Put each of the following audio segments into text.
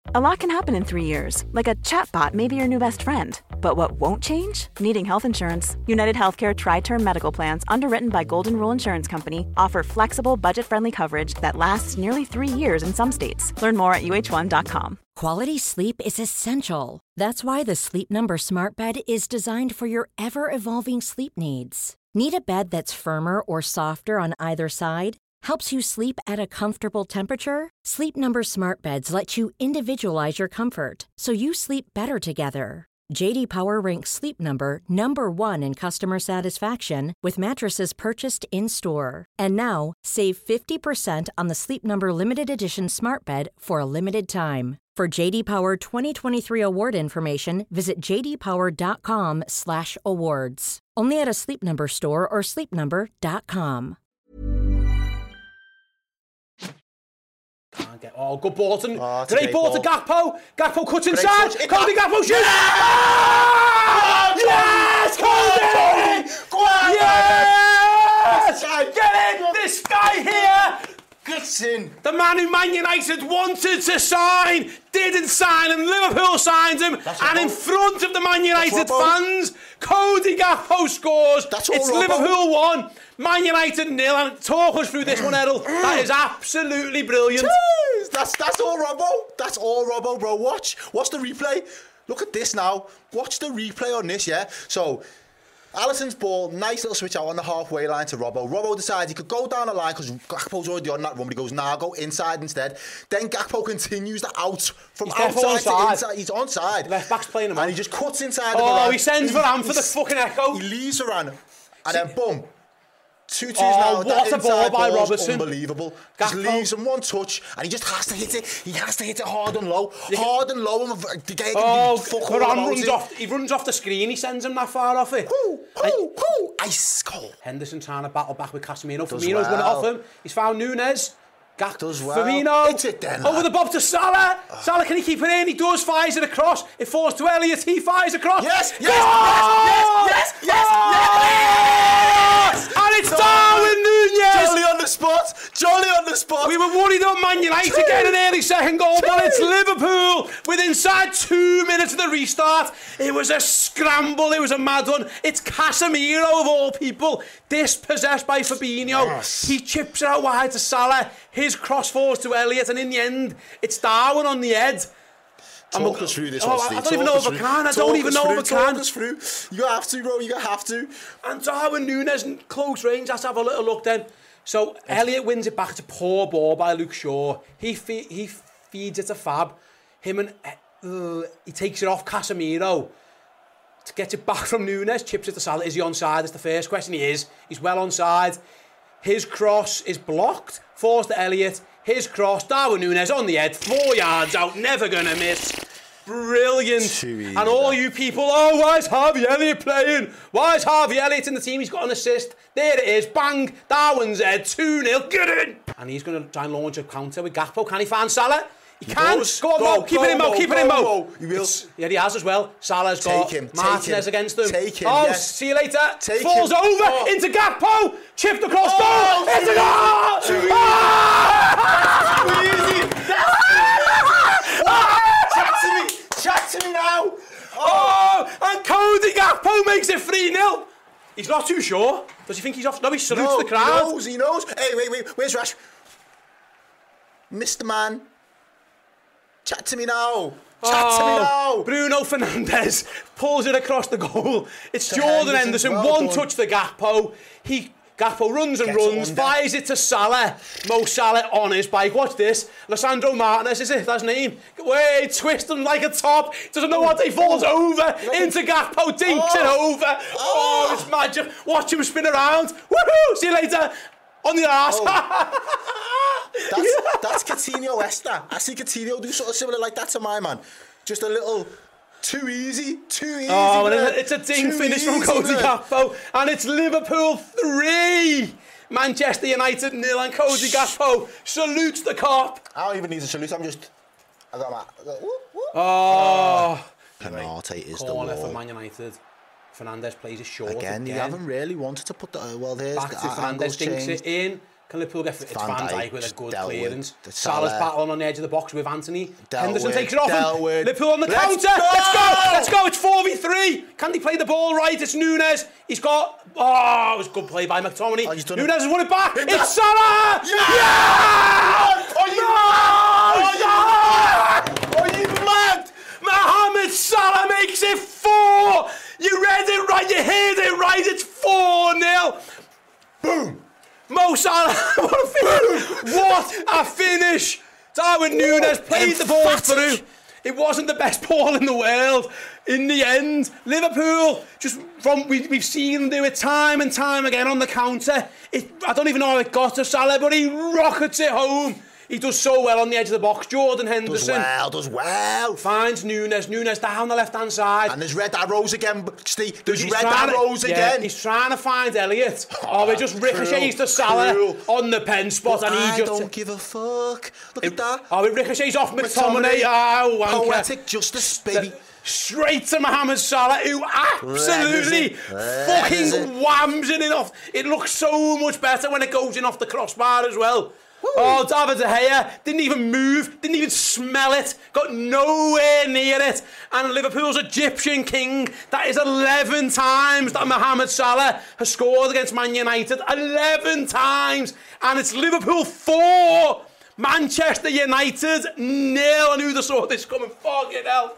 A lot can happen in 3 years, like a chatbot may be your new best friend. But what won't change? Needing health insurance. United Healthcare Tri-Term Medical Plans, underwritten by Golden Rule Insurance Company, offer flexible, budget-friendly coverage that lasts nearly 3 years in some states. Learn more at uh1.com. Quality sleep is essential. That's why the Sleep Number Smart Bed is designed for your ever-evolving sleep needs. Need a bed that's firmer or softer on either side? Helps you sleep at a comfortable temperature? Sleep Number Smart Beds let you individualize your comfort, so you sleep better together. J.D. Power ranks Sleep Number #1 in customer satisfaction with mattresses purchased in-store. And now, save 50% on the Sleep Number Limited Edition Smart Bed for a limited time. For J.D. Power 2023 award information, visit jdpower.com/awards. Only at a Sleep Number store or sleepnumber.com. Can't get. Oh, good Bolton. Oh, great ball to Gakpo. Gakpo cuts inside. Touch. Cody Gakpo shoots. Yeah! Yes, Cody! Go on! Yes! Get in! This guy here! Gets in. The man who Man United wanted to sign, didn't sign, and Liverpool signed him. And in front of the Man United fans, Cody Gakpo scores. That's all it's Robbo. Liverpool 1, Man United 0. And talk us through this one, Errol. That is absolutely brilliant. That's all Robbo. That's all Robbo, bro. Watch the replay. Look at this now. Watch the replay on this, yeah? So, Alisson's ball, nice little switch out on the halfway line to Robbo. Robbo decides he could go down the line because Gakpo's already on that run, but he goes, nah, go inside instead. Then Gakpo continues the out from outside to inside. He's onside. Left back's playing him and on. he just cuts inside. Oh, he sends Varane for the fucking echo. He leaves Varane, and then boom. 2-2 Oh, now. what That a ball inside by ball's Robertson. Unbelievable. Just Gakpo. leaves him one touch, and he just has to hit it. He has to hit it hard and low. Hard and low, and the guy can be fuck all Varane about runs it. off. He runs off the screen. He sends him that far off it. Ice cold. Henderson trying to battle back with Casemiro. Does Firmino's won it off well. him. He's found Nunez. Does well. Firmino. Hits it then, over lad. the bob to Salah. Salah, can he keep it in? He does. Fires it across. It falls to Elliott. He fires across. Yes. And it's Darwin Nunez. Jolly on the spot. We were worried on Man United getting an early second goal, but it's Liverpool with inside 2 minutes of the restart. It was a scramble. It was a mad one. It's Casemiro of all people, dispossessed by Fabinho. Yes. He chips it out wide to Salah. His cross falls to Elliott, and in the end, it's Darwin on the head. Talk us through this one, Steve. I don't even know if I can. I don't even know if I can. Talk us through. You have to, bro. You have to. And Darwin Nunez in close range. Let's have a little look then. So Elliott wins it back. It's a poor ball by Luke Shaw. He feeds it to Fab. He takes it off Casemiro. Gets it back from Nunez. Chips it to Salah. Is he onside? That's the first question. He is. He's well onside. His cross is blocked. Falls to Elliott. His cross. Darwin Nunez on the head. 4 yards out. Never going to miss. Brilliant. And all you people, why is Harvey Elliott playing? Why is Harvey Elliott in the team? He's got an assist. There it is. Bang. Darwin's head. 2-0. Get in. And he's going to try and launch a counter with Gakpo. Can he find Salah? He can. Go on, Mo. Keep it in, Mo. Keep it in, Mo. He will. Yeah, he has as well. Salah's got Martinez against him. Take him. Yes. See you later. Take Falls him. over into Gakpo. Chipped across goal. It's a goal. Too easy. Chat to me now. And Cody Gakpo makes it 3-0. He's not too sure. Does he think he's off? No, he salutes the crowd. He knows. Hey, wait. Where's Rash? Mr. Man. Chat to me now. Bruno Fernandes pulls it across the goal. It's Jordan Henderson. One touch to Gakpo. Gakpo runs and runs, fires it to Salah. Mo Salah on his bike. Watch this. Lissandro Martinez, is it? That's his name. Wait, twist him like a top. Doesn't know what he falls over. Into Gakpo, dinks it over. It's magic. Watch him spin around. Woohoo! See you later. On the arse. That's Coutinho Esther. I see Coutinho do something similar like that to my man. Just a little... Too easy. It's a ding finish from Cody Gakpo, and it's Liverpool 3, Manchester United 0, and Cody Gakpo salutes the cop. I don't even need to salute. I got my. Penalty is the corner law. for Man United. Fernandes plays it short Again. You haven't really wanted to put the there's back to Fernandes, dinks it in. Can Liverpool get it's Van Dijk with a good clearance? Salah's battling on the edge of the box with Anthony. Henderson takes it off. With. Liverpool on the counter. Let's go. It's 4v3. Can they play the ball right? It's Nunes. He's got... Oh, it was a good play by McTominay. Nunes has won it back. It's Salah! Yeah! Are you mad? Mohamed Salah makes it 4. You read it right. You heard it right. It's 4-0. Boom. Mo Salah, what a finish! Darwin Nunes played the ball through. It wasn't the best ball in the world. In the end, Liverpool, we've seen them do it time and time again on the counter. I don't even know how it got to Salah, but he rockets it home. He does so well on the edge of the box. Jordan Henderson does well. Finds Nunes down the left-hand side. And there's red arrows again, Steve. There's red arrows again. He's trying to find Elliott. It just ricochets to Salah on the pen spot. And I don't give a fuck. Look at that. It ricochets off McTominay. Oh, poetic justice, baby. Straight to Mohamed Salah, who absolutely fucking whams it in off. It looks so much better when it goes in off the crossbar as well. Woo. Oh, David De Gea didn't even move, didn't even smell it, got nowhere near it. And Liverpool's Egyptian king, that is 11 times that Mohamed Salah has scored against Man United. 11 times. And it's Liverpool 4, Manchester United 0. And who'd have saw this coming? Fucking hell.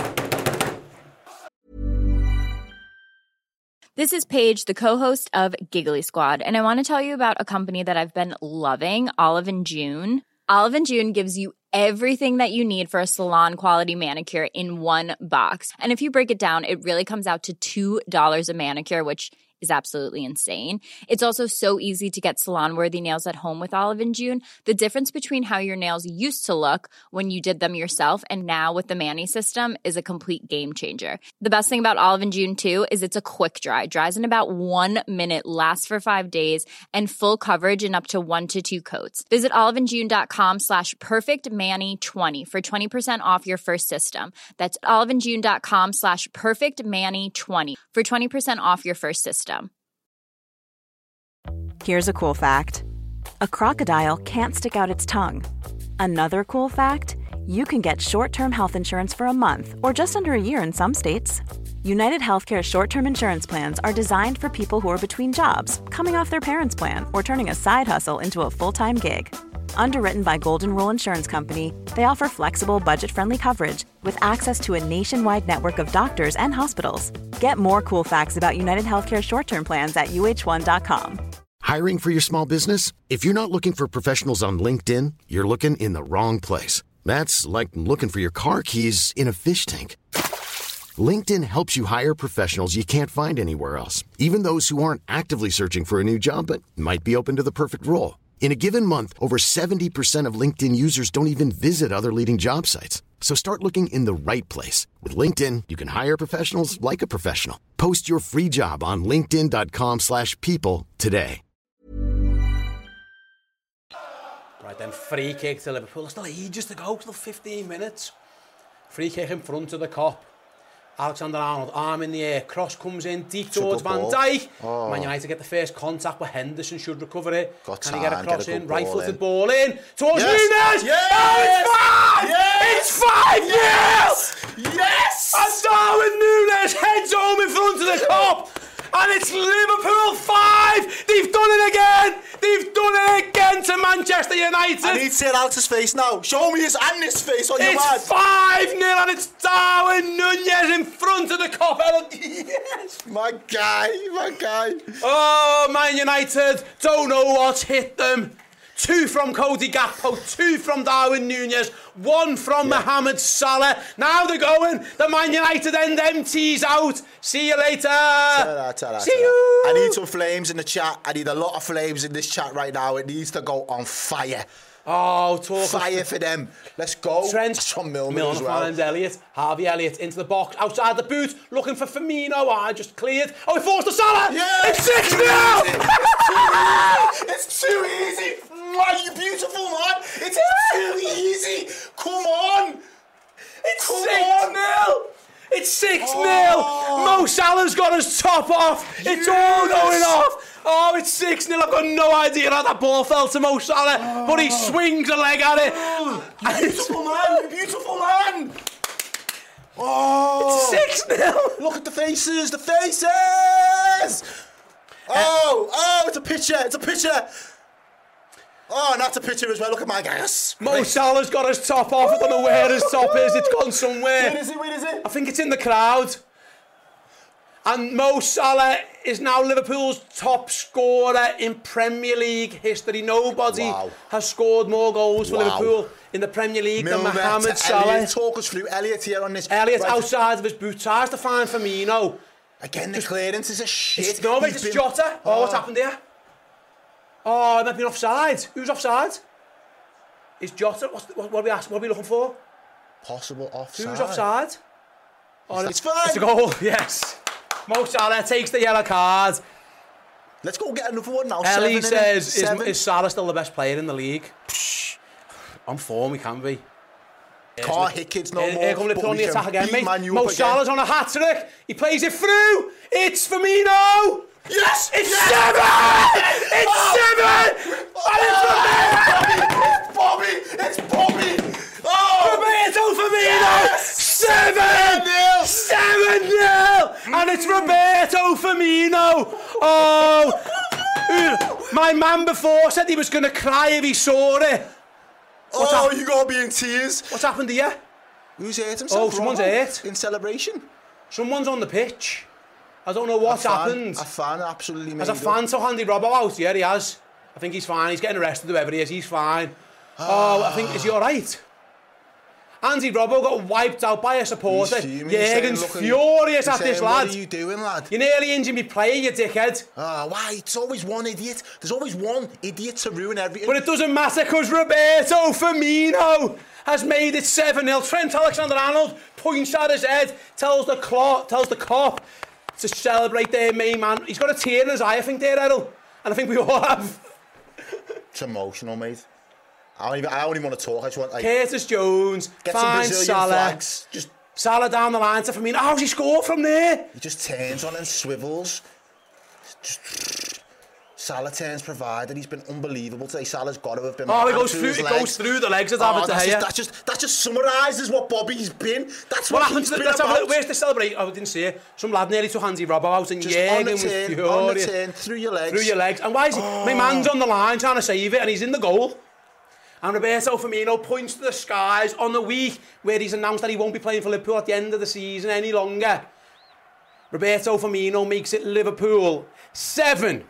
This is Paige, the co-host of Giggly Squad, and I want to tell you about a company that I've been loving, Olive & June. Olive & June gives you everything that you need for a salon-quality manicure in one box. And if you break it down, it really comes out to $2 a manicure, which is absolutely insane. It's also so easy to get salon-worthy nails at home with Olive & June. The difference between how your nails used to look when you did them yourself and now with the Mani system is a complete game changer. The best thing about Olive & June, too, is it's a quick dry. Dries in about 1 minute, lasts for 5 days, and full coverage in up to 1 to 2 coats. Visit oliveandjune.com/perfectmani20 for 20% off your first system. That's oliveandjune.com/perfectmani20 for 20% off your first system. Here's a cool fact. A crocodile can't stick out its tongue. Another cool fact, you can get short-term health insurance for a month or just under a year in some states. United Healthcare short-term insurance plans are designed for people who are between jobs, coming off their parents' plan, or turning a side hustle into a full-time gig. Underwritten by Golden Rule Insurance Company, they offer flexible, budget-friendly coverage with access to a nationwide network of doctors and hospitals. Get more cool facts about United Healthcare short-term plans at uh1.com. Hiring for your small business? If you're not looking for professionals on LinkedIn, you're looking in the wrong place. That's like looking for your car keys in a fish tank. LinkedIn helps you hire professionals you can't find anywhere else, even those who aren't actively searching for a new job but might be open to the perfect role. In a given month, over 70% of LinkedIn users don't even visit other leading job sites. So start looking in the right place. With LinkedIn, you can hire professionals like a professional. Post your free job on linkedin.com/people today. Right then, free kick to Liverpool. Still ages to go, still 15 minutes. Free kick in front of the Kop. Alexander-Arnold, arm in the air, cross comes in deep towards Van Dijk. Man United get the first contact, but Henderson should recover it. Can he get a cross in? Right-footed ball in towards Nunes. Yes! Oh, it's 5! Yes! It's 5-0! Yes! And Darwin Nunes heads home in front of the Kop. And it's Liverpool 5! They've done it again! They've done it again to Manchester United! I need to see Alex's face now. Show me his and his face on your man. It's 5-0 and it's Darwin Núñez in front of the Kop. Yes! My guy. Oh, Man United don't know what's hit them. 2 from Cody Gakpo, 2 from Darwin Núñez, 1 from Mohamed Salah. Now they're going. The Man United end empties out. See you later. Ta-da. See you. I need some flames in the chat. I need a lot of flames in this chat right now. It needs to go on fire. Oh, fire for them. Let's go. Trent from Milner as well. Finds Elliott. Harvey Elliott into the box, outside the boot, looking for Firmino. Just cleared. Oh, he forced to Salah. Yeah. It's 6-0. It's too easy. You beautiful man. It's too easy. Come on. It's 6-0. It's 6-0. Mo Salah's got his top off. It's all going off. Oh, it's 6-0. I've got no idea how that ball fell to Mo Salah, but he swings a leg at it. Beautiful man, beautiful man. Oh, It's 6-0. Look at the faces, the faces. Oh, it's a picture. Oh, and that's a picture as well. Look at my guys. Mo Salah's got his top off. I don't know where his top is. It's gone somewhere. Where is it? I think it's in the crowd. And Mo Salah is now Liverpool's top scorer in Premier League history. Nobody has scored more goals for Liverpool in the Premier League than Mohamed Salah. Elliot, talk us through Elliot here on this. Elliot outside of his boot, tries to find Firmino. Again, the clearance is a shit. It's Jota. Oh, what's happened here? Oh, it might be offside. Who's offside? Is Jota? What are we asking? What are we looking for? Possible offside. Who's offside? Oh, it's fine. It's a goal, yes. Mo Salah takes the yellow card. Let's go get another one now. Ellie says, is Salah still the best player in the league? Psh, on form, we can be. Can't hit kids no more. Here come Liverpool on the attack again, mate. Mo Again. Salah's on a hat-trick. He plays it through. It's Firmino. Yes! It's 7! It's 7! It's Bobby! It's Bobby! Oh! Roberto Firmino! Yes! 7-0! And it's Roberto Firmino! Oh! My man before said he was going to cry if he saw it. You gotta be in tears. What's happened here? Who's hurt himself? Oh, someone's hurt. In celebration. Someone's on the pitch. I don't know what's happened. A fan absolutely made Has a fan took Andy Robbo out? Yeah, he has. I think he's fine. He's getting arrested, whoever he is. He's fine. Is he alright? Andy Robbo got wiped out by a supporter. Jürgen's furious at this lad. What are you doing, lad? You nearly injured me player, you dickhead. Why? It's always one idiot. There's always one idiot to ruin everything. But it doesn't matter because Roberto Firmino has made it 7-0. Trent Alexander-Arnold points at his head, tells the cop to celebrate their main man. He's got a tear in his eye, I think, there, Errol. And I think we all have. It's emotional, mate. I don't even want to talk. I just want Curtis Jones, get some Brazilian Salah. flags. Just Salah down the line to Firmino. How's he scored from there? He just turns on and swivels. Salah turns provided. He's been unbelievable today. Salah's got to have been. It goes through the legs of David De Gea. That just summarises what Bobby's been. That's what he's been about. Where's the celebration? I didn't see it. Some lad nearly took Andy Robbo out and Jürgen was furious. On the turn, through your legs. And why is he? My man's on the line trying to save it and he's in the goal. And Roberto Firmino points to the skies on the week where he's announced that he won't be playing for Liverpool at the end of the season any longer. Roberto Firmino makes it Liverpool 7.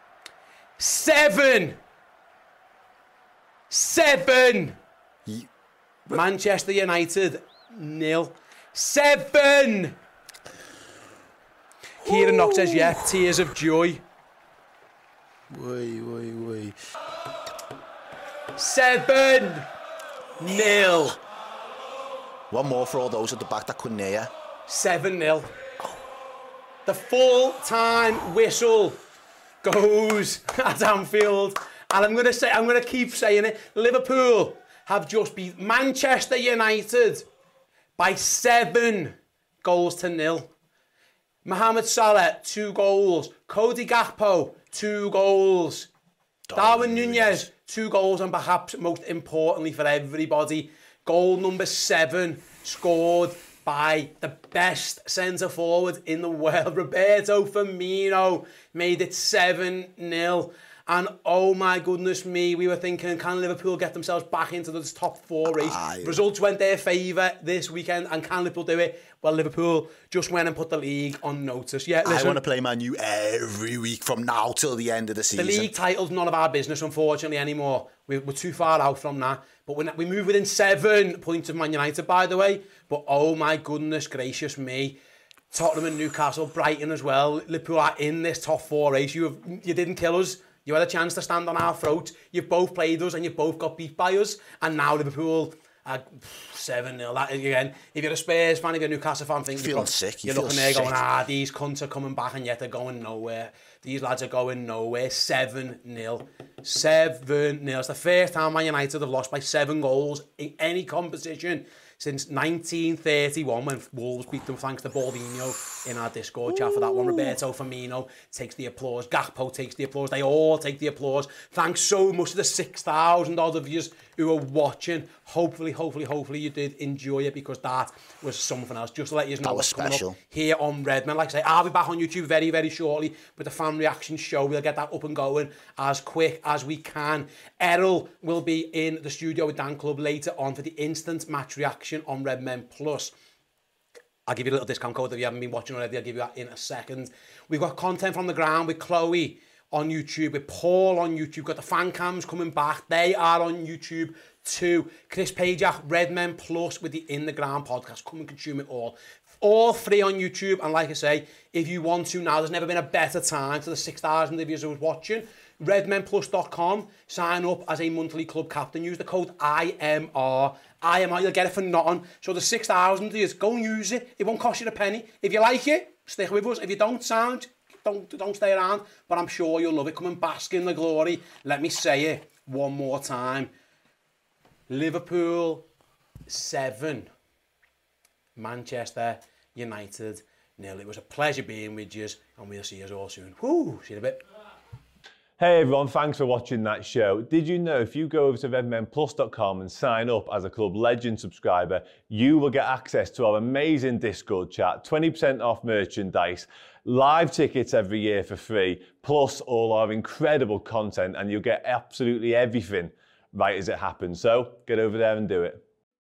Manchester United 0. 7. Kieran Knox says, yeah, tears of joy. 7-0. One more for all those at the back that couldn't hear. 7-0. The full-time whistle goes at Anfield, and I'm going to keep saying it. Liverpool have just beat Manchester United by 7 goals to 0. Mohamed Salah 2 goals. Cody Gakpo 2 goals. Darwin Núñez 2 goals, and perhaps most importantly for everybody, goal number 7 scored by the best centre-forward in the world. Roberto Firmino made it 7-0. And oh my goodness me, we were thinking, can Liverpool get themselves back into this top 4 race? Results went their favour this weekend, and can Liverpool do it? Well, Liverpool just went and put the league on notice. Yeah, listen, I want to play Man U every week from now till the end of the season. The league title's none of our business, unfortunately, anymore. We're too far out from that. But we move within 7 points of Man United, by the way. But oh my goodness gracious me. Tottenham and Newcastle, Brighton as well. Liverpool are in this top 4 race. You didn't kill us. You had a chance to stand on our throats. You've both played us and you've both got beat by us. And now Liverpool are 7-0. That again, if you're a Spurs fan, if you're a Newcastle fan, you're sick. You're looking there going, these cunts are coming back and yet they're going nowhere. These lads are going nowhere. 7-0. 7-0. It's the first time Man United have lost by 7 goals in any competition since 1931 when Wolves beat them, thanks to Baldinho in our Discord chat for that one. Roberto Firmino takes the applause. Gakpo takes the applause. They all take the applause. Thanks so much to the 6,000 odd of you who are watching. Hopefully you did enjoy it, because that was something else. Just to let you know, that was special. Here on Redmen. Like I say, I'll be back on YouTube very, very shortly with the fan reaction show. We'll get that up and going as quick as we can. Errol will be in the studio with Dan Club later on for the instant match reaction on Redmen Plus. I'll give you a little discount code if you haven't been watching already. I'll give you that in a second. We've got content from the ground with Chloe on YouTube, with Paul on YouTube. We've got the fan cams coming back. They are on YouTube too. Chris Pajak, Redmen Plus with the In The Ground podcast. Come and consume it all. All free on YouTube. And like I say, if you want to now, there's never been a better time to the 6,000 of you who's watching. redmenplus.com. Sign up as a monthly club captain. Use the code IMR. You'll get it for nothing. So the 6,000 of you, go and use it. It won't cost you a penny. If you like it, stick with us. If you don't, don't stay around. But I'm sure you'll love it. Come and bask in the glory. Let me say it one more time. Liverpool 7. Manchester United 0. It was a pleasure being with you, and we'll see you all soon. Woo! See you in a bit. Hey everyone, thanks for watching that show. Did you know if you go over to redmenplus.com and sign up as a Club Legend subscriber, you will get access to our amazing Discord chat, 20% off merchandise, live tickets every year for free, plus all our incredible content, and you'll get absolutely everything right as it happens. So get over there and do it.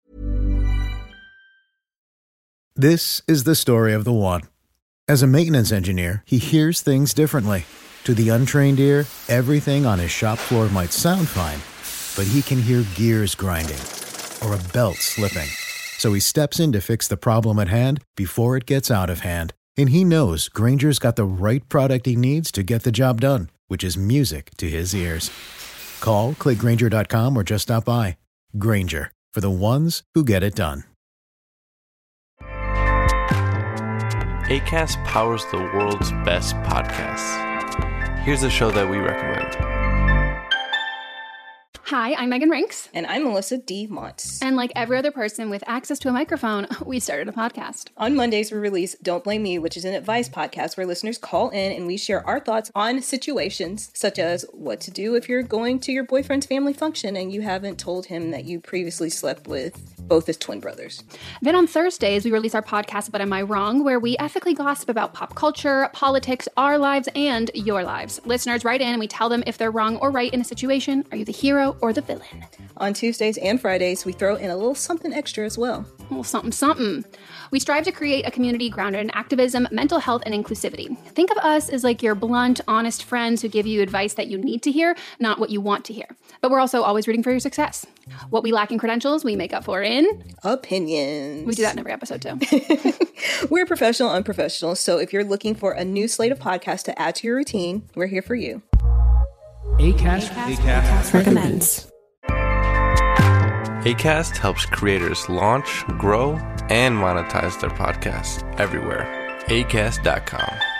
This is the story of the one. As a maintenance engineer, he hears things differently. To the untrained ear, everything on his shop floor might sound fine, but he can hear gears grinding or a belt slipping. So he steps in to fix the problem at hand before it gets out of hand. And he knows Grainger's got the right product he needs to get the job done, which is music to his ears. Call, click Grainger.com, or just stop by. Grainger, for the ones who get it done. Acast powers the world's best podcasts. Here's a show that we recommend. Hi, I'm Megan Rinks. And I'm Melissa D. Montz. And like every other person with access to a microphone, we started a podcast. On Mondays, we release Don't Blame Me, which is an advice podcast where listeners call in and we share our thoughts on situations such as what to do if you're going to your boyfriend's family function and you haven't told him that you previously slept with both his twin brothers. Then on Thursdays, we release our podcast, But Am I Wrong?, where we ethically gossip about pop culture, politics, our lives, and your lives. Listeners write in and we tell them if they're wrong or right in a situation. Are you the hero or the villain? On Tuesdays and Fridays, we throw in a little something extra as well. A little something. We strive to create a community grounded in activism, mental health, and inclusivity. Think of us as like your blunt, honest friends who give you advice that you need to hear, not what you want to hear. But we're also always rooting for your success. What we lack in credentials, we make up for in opinions. We do that in every episode too. We're professional, unprofessional, so if you're looking for a new slate of podcasts to add to your routine, we're here for you. Acast recommends. Acast helps creators launch, grow, and monetize their podcasts everywhere. Acast.com.